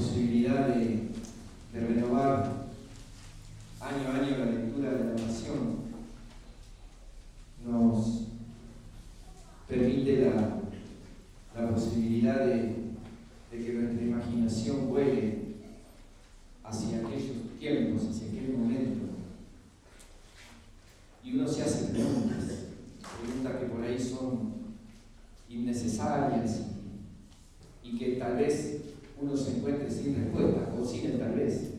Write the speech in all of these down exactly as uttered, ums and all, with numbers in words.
posibilidad de, de renovar año a año la lectura de la oración nos permite la, la posibilidad de, de que nuestra imaginación vuele hacia aquellos tiempos, hacia aquel momento. Y uno se hace preguntas, preguntas que por ahí son innecesarias y, y que tal vez uno se encuentre sin respuesta, o sin el tal vez.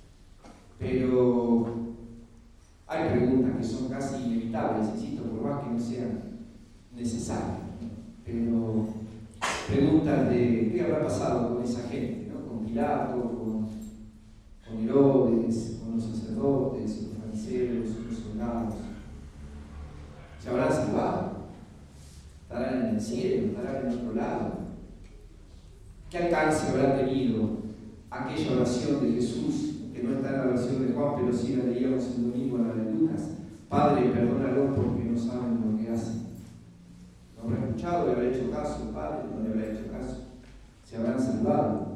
Pero hay preguntas que son casi inevitables, insisto, por más que no sean necesarias. Pero preguntas de qué habrá pasado con esa gente, ¿no? Con Pilato, con, con Herodes, con los sacerdotes, los fariseos, los soldados. ¿Se habrán salvado? ¿Estarán en el cielo? ¿Estarán en otro lado? ¿Qué alcance habrá tenido aquella oración de Jesús, que no está en la versión de Juan, pero sí la leíamos el domingo en la de Lucas? Padre, perdónalos porque no saben lo que hacen. ¿No habrá escuchado? ¿Le habrá hecho caso el Padre? ¿No le habrá hecho caso? ¿Se habrán salvado?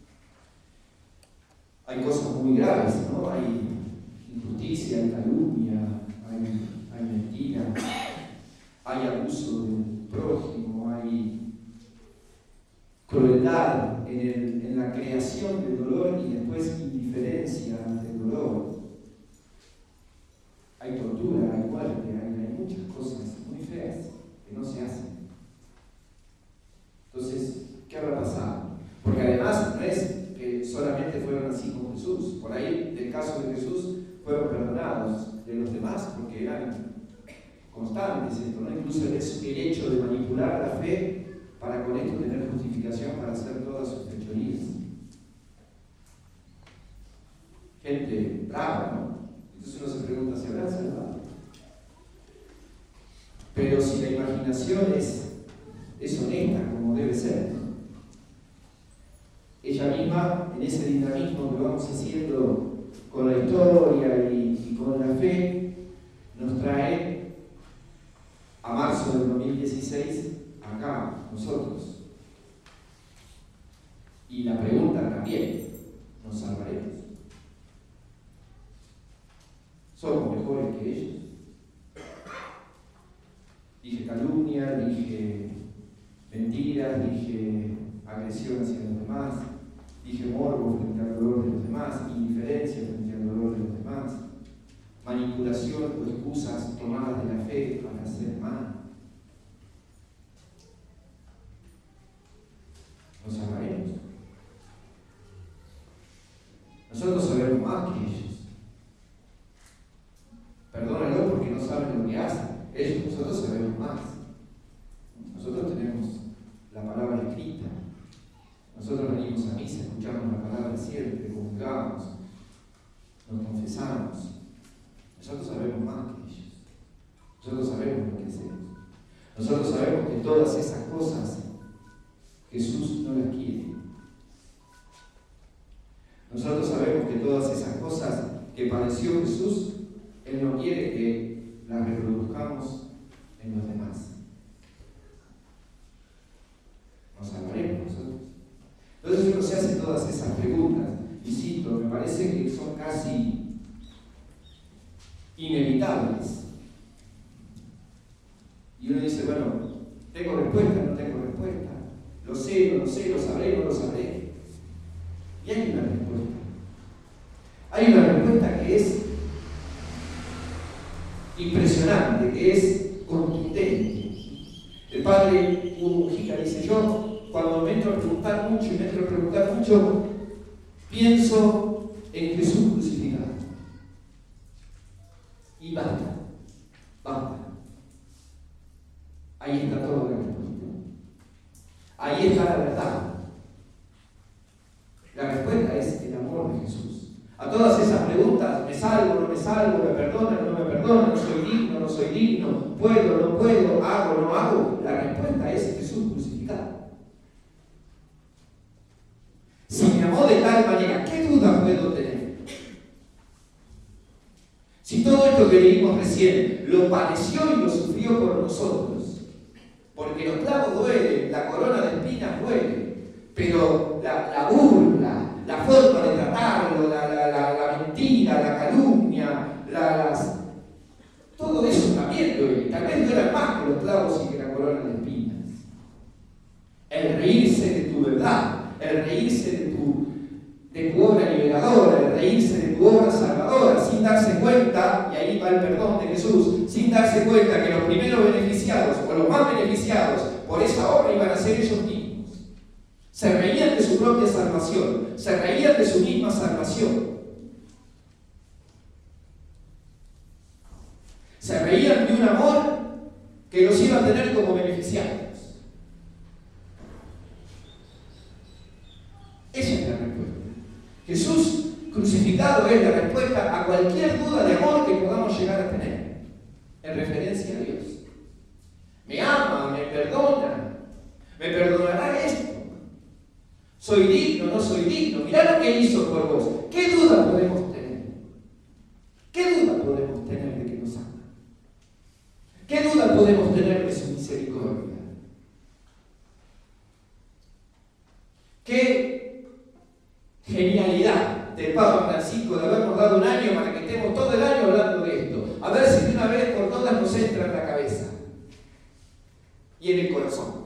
Hay cosas muy graves, ¿no? Hay injusticia, hay calumnia, hay, hay mentira, hay abuso del prójimo, hay crueldad en, el, en la creación del dolor y después indiferencia ante el dolor. Hay tortura, hay muerte, hay, hay muchas cosas muy feas que no se hacen. Entonces, ¿qué habrá pasado? Porque además no es que solamente fueron así con Jesús. Por ahí, del caso de Jesús, fueron perdonados de los demás porque eran constantes esto, ¿no? Incluso el hecho de manipular la fe para con esto tener justificación para hacer todas sus fechorías. Gente brava, ¿no? Entonces uno se pregunta, ¿se habrán salvado? Pero si la imaginación es, es honesta, como debe ser, ¿no? Ella misma, en ese dinamismo que vamos haciendo con la historia y, y con la fe, nos trae a marzo del dos mil dieciséis acá, nosotros. Y la pregunta también, ¿nos salvaremos? ¿Somos mejores que ellos? Dije calumnia, dije mentiras, dije agresión hacia los demás, dije morbo frente al dolor de los demás, indiferencia frente al dolor de los demás, manipulación o excusas tomadas de la fe para hacer mal. Nos salvaremos. Nosotros sabemos más que ellos. Perdónenlo porque no saben lo que hacen. Ellos, nosotros sabemos más. Nosotros tenemos la palabra escrita. Nosotros venimos a misa, escuchamos la palabra siempre, comulgamos, nos confesamos. Nosotros sabemos más que ellos. Nosotros sabemos lo que hacemos. Nosotros sabemos que todas esas cosas Jesús no las quiere. Nosotros sabemos que todas esas cosas que padeció Jesús, Él no quiere que las reproduzcamos en los demás. Nos salvaremos nosotros. Entonces uno se hace todas esas preguntas, y cito, me parece que son casi inevitables. Y uno dice, bueno, ¿tengo respuesta? ¿No tengo respuesta? ¿Lo sé? ¿No lo sé? ¿Lo sabré? ¿No lo sabré? Y hay una respuesta. Hay una respuesta que es impresionante, que es contundente. El padre Hugo Mujica dice, yo cuando me entro a preguntar mucho y me entro a preguntar mucho, pienso en Jesús crucificado. Y basta, basta. Ahí está toda la respuesta. Ahí está la verdad. La respuesta es el amor de Jesús. A todas esas preguntas, ¿me salvo, no me salvo? ¿Me perdona, no me perdona? ¿No soy digno, no soy digno? ¿Puedo, no puedo? ¿Hago, no hago? La respuesta es Jesús crucificado. Si me amó de tal manera, ¿qué duda puedo tener? Si todo esto que leímos recién lo padeció y lo sufrió por nosotros, porque los clavos duelen, la corona de espinas duele, pero la, la burla, reírse de tu obra salvadora, sin darse cuenta, y ahí va el perdón de Jesús, sin darse cuenta que los primeros beneficiados, o los más beneficiados por esa obra, iban a ser ellos mismos. Se reían de su propia salvación, se reían de su misma salvación. Se reían de un amor que los iba a tener como beneficiados. Esa es la respuesta. Jesús crucificado es la respuesta a cualquier duda de amor que podamos llegar a tener en referencia a Dios. Me ama, me perdona, me perdonará esto. Soy digno, no soy digno. Mirá lo que hizo por vos. ¿Qué duda podemos tener? ¿Qué duda podemos tener de que nos ama? ¿Qué duda podemos tener de su misericordia? ¿Qué genialidad del Papa Francisco de habernos dado un año para que estemos todo el año hablando de esto? A ver si de una vez por todas nos entra en la cabeza y en el corazón.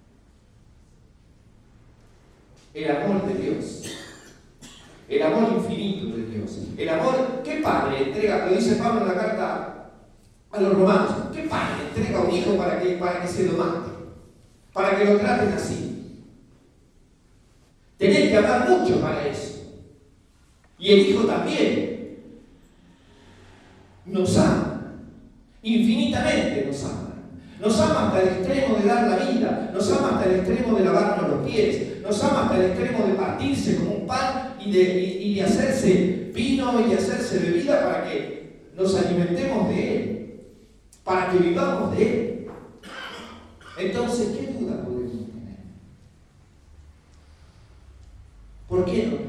El amor de Dios, el amor infinito de Dios, el amor que padre entrega, lo dice Pablo en la carta a los romanos, ¿qué padre entrega a un hijo para que, para que se lo mate? Para que lo traten así. Tenés que amar mucho para eso. Y el hijo también nos ama, infinitamente nos ama. Nos ama hasta el extremo de dar la vida, nos ama hasta el extremo de lavarnos los pies, nos ama hasta el extremo de partirse como un pan y de, y, y de hacerse vino y de hacerse bebida para que nos alimentemos de Él, para que vivamos de Él. Entonces, ¿qué duda podemos tener? ¿Por qué no?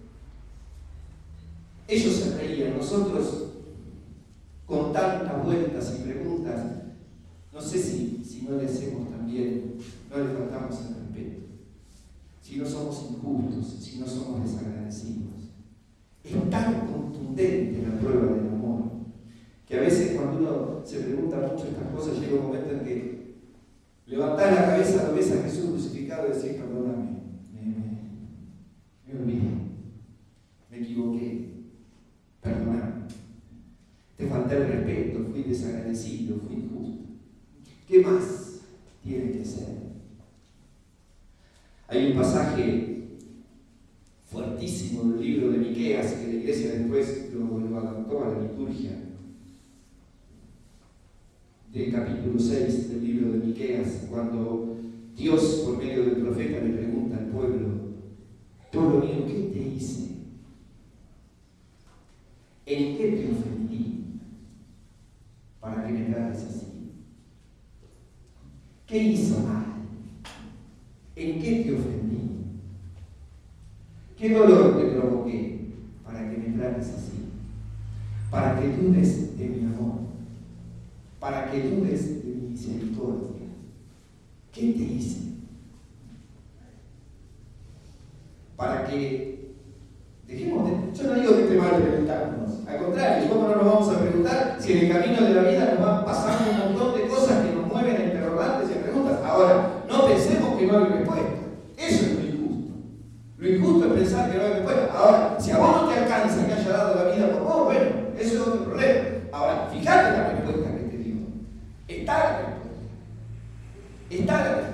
Ellos se reían, nosotros con tantas vueltas y preguntas, no sé si, si no le hacemos también, no le faltamos el respeto, si no somos injustos, si no somos desagradecidos. Es tan contundente la prueba del amor, que a veces cuando uno se pregunta mucho estas cosas, llega un momento en que levantás la cabeza, lo ves a Jesús crucificado y decís, perdóname, me, me, me olvidé, me equivoqué, perdóname, te falté el respeto, fui desagradecido, fui injusto. ¿Qué más tiene que ser? Hay un pasaje fuertísimo del libro de Miqueas que la iglesia después lo, lo adaptó a la liturgia, del capítulo seis del libro de Miqueas, cuando Dios por medio del profeta le pregunta al pueblo: pueblo mío, ¿qué te hice? ¿En qué te ofendí para que me trates así? ¿Qué hizo mal? ¿En qué te ofendí? ¿Qué dolor te provoqué para que me trates así? Para que dudes de mi amor, para que dudes de mi misericordia. ¿Qué te hice? Para que dejemos de... Yo no digo que esté mal preguntarnos, al contrario, ¿cómo no nos vamos a preguntar si en el camino de la vida nos van pasando un montón de cosas que nos mueven a interrogantes y a preguntas? Ahora, no pensemos que no hay respuesta. Eso es lo injusto. Lo injusto es pensar que no hay respuesta. Ahora, si a vos no te alcanza que haya dado la vida por vos, bueno, eso es otro problema. Ahora, fíjate la respuesta que te dio. Está la respuesta. Está la respuesta.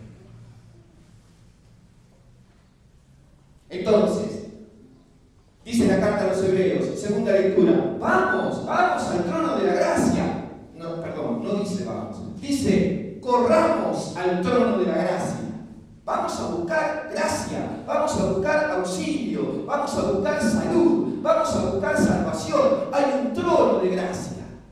Entonces, dice la carta a los Hebreos, segunda lectura, vamos, vamos al trono de la gracia. No, perdón, no dice vamos. Dice, corramos al trono de la gracia. Vamos a buscar gracia, vamos a buscar auxilio, vamos a buscar salud, vamos a buscar salvación. Hay un trono de gracia.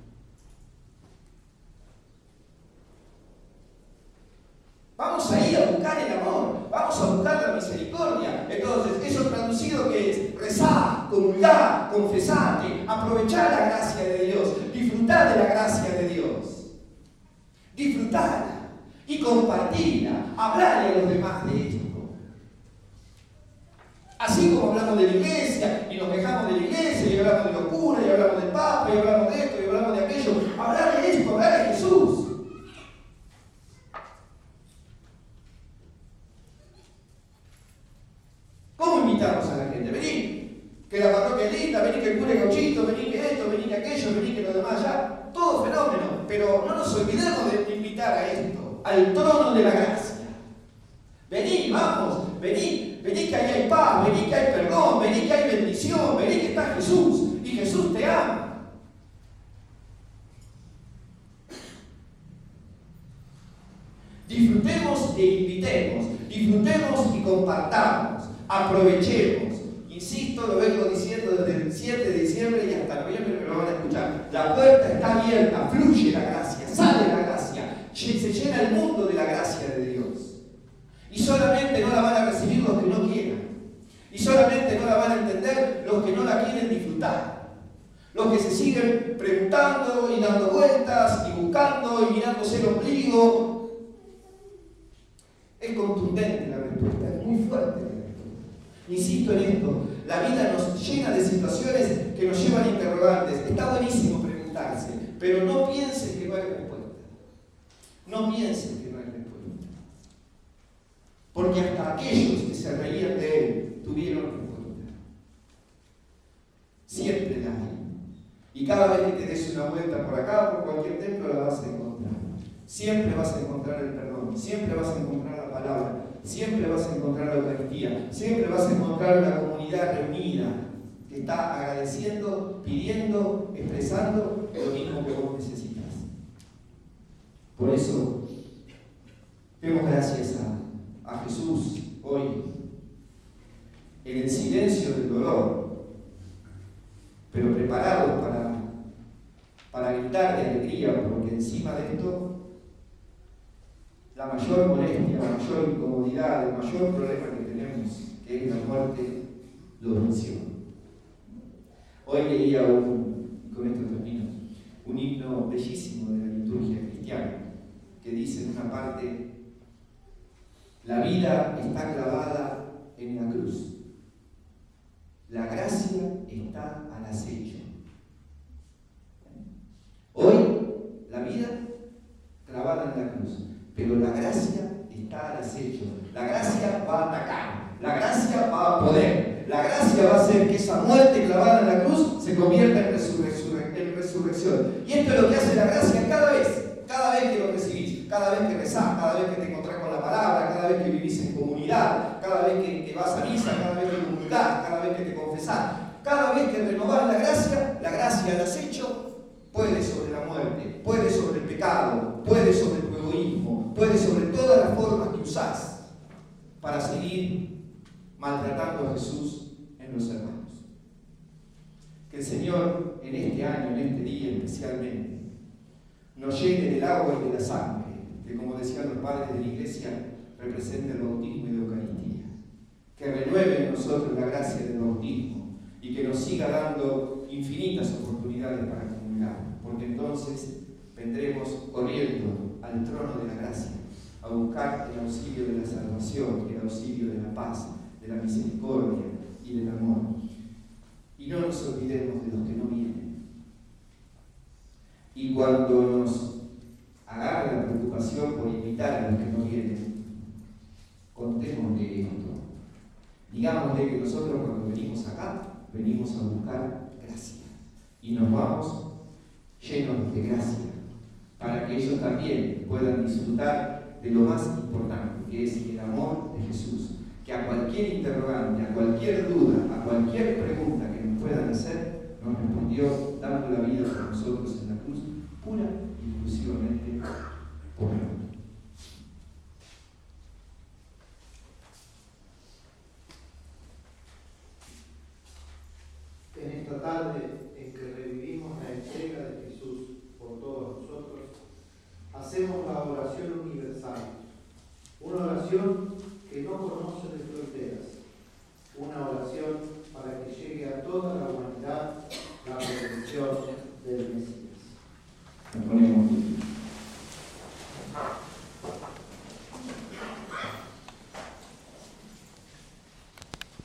Vamos a ir a buscar el amor, vamos a buscar la misericordia. Entonces, eso traducido que es rezar, comulgar, confesarte, aprovechar la gracia de Dios, disfrutar de la gracia de Dios, disfrutarla y compartirla, hablarle a los demás de esto. Así como hablamos de la iglesia y nos quejamos de la iglesia y hablamos de locura y hablamos del Papa y hablamos de esto y hablamos de aquello, hablar de esto, hablar de Jesús. ¿Cómo invitamos a la gente? Vení, Que la parroquia es linda, vení que el cura es gauchito, vení que esto, vení que aquello, vení que lo demás, ya, todo fenómeno. Pero no nos olvidemos de invitar a esto, al trono de la gracia. Vení, vamos, vení, vení que ahí hay paz, vení que hay perdón, vení que hay bendición, vení que está Jesús y Jesús te ama. Disfrutemos e invitemos, disfrutemos y compartamos, aprovechemos. Insisto, lo vengo diciendo desde el siete de diciembre y hasta noviembre me lo van a escuchar. La puerta está abierta, fluye la gracia, sale la gracia, se llena el mundo de la gracia de Dios. Y solamente no la van a recibir los que no quieran. Y solamente no la van a entender los que no la quieren disfrutar. Los que se siguen preguntando y dando vueltas y buscando y mirándose el ombligo. Es contundente la respuesta, es muy fuerte la respuesta. Insisto en esto, la vida nos llena de situaciones que nos llevan a interrogantes. Está buenísimo preguntarse, pero no pienses que no hay respuesta. No pienses que no hay respuesta. Porque hasta aquellos que se reían de él tuvieron respuesta. Siempre la hay. Y cada vez que te des una vuelta por acá, por cualquier templo, la vas a encontrar. Siempre vas a encontrar el perdón, siempre vas a encontrar la palabra, siempre vas a encontrar la Eucaristía, siempre vas a encontrar una comunidad reunida que está agradeciendo, pidiendo, expresando lo mismo que vos necesitas. Por eso, demos gracias a, a Jesús hoy, en el silencio del dolor, pero preparados para, para gritar de alegría, porque encima de esto, la mayor molestia, la mayor incomodidad, el mayor problema que tenemos, que es la muerte, lo venció. Hoy leía un, y con esto termino, un himno bellísimo de la liturgia cristiana, que dice en una parte: la vida está clavada en la cruz, la gracia está al acecho. Hoy, la vida clavada en la cruz, pero la gracia está al acecho. La gracia va a atacar, la gracia va a poder, la gracia va a hacer que esa muerte clavada en la cruz se convierta en, resurre en resurrección. Y esto es lo que hace la gracia cada vez, cada vez que lo recibís, cada vez que rezás, cada vez que te encontrás con la palabra, cada vez que vivís en comunidad, cada vez que, que vas a misa, cada vez que comulgás, cada vez que te confesás, cada vez que renovás la gracia, la gracia al acecho puede sobre la muerte, puede sobre el pecado, puede sobre tu egoísmo, puede sobre todas las formas que usás para seguir maltratando a Jesús en los hermanos. Que el Señor en este año, en este día especialmente, nos llene del agua y de la sangre, que como decían los padres de la Iglesia, representa el bautismo y la Eucaristía. Que renueve en nosotros la gracia del bautismo y que nos siga dando infinitas oportunidades para comulgar, porque entonces vendremos corriendo al trono de la gracia a buscar el auxilio de la salvación, el auxilio de la paz, de la misericordia y del amor. Y no nos olvidemos de los que no vienen. Y cuando nos agarre la preocupación por invitar a los que no vienen, contémosle esto. Digámosle que nosotros cuando venimos acá, venimos a buscar gracia. Y nos vamos llenos de gracia, para que ellos también puedan disfrutar de lo más importante, que es el amor de Jesús. Que a cualquier interrogante, a cualquier duda, a cualquier pregunta que nos puedan hacer, nos respondió dando la vida por nosotros en la cruz, pura y exclusivamente por amor. En esta tarde